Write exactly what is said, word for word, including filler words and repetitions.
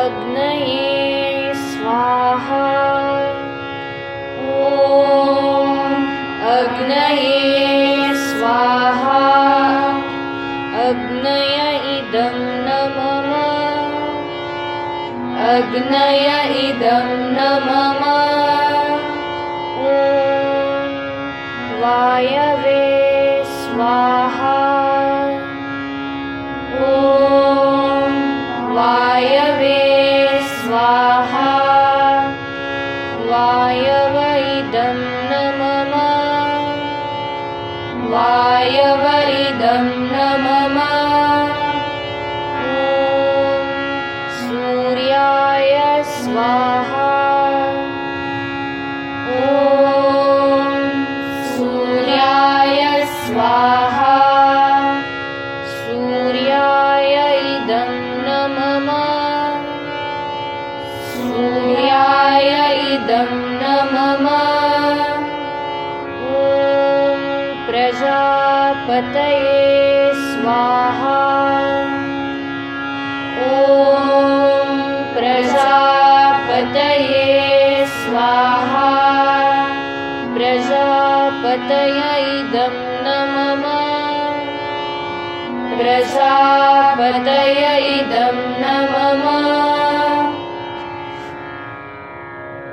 अग्नये स्वाहा। ॐ अग्नये स्वाहा। अग्नय इदं न मम। अग्नय इदं न मम। ॐ वायवे स्वाहा। ॐ वायवे स्वाहा। वायव इदं न मम। वायव इदं न मम। ॐ सूर्याय स्वाहा। ॐ सूर्याय स्वाहा। सूर्याय इदं न मम। सूर्याय इदं न मम। ॐ प्रजापतये स्वाहा। ॐ प्रजापतये स्वाहा। प्रजापतय इदं न मम। प्रजापतय इदं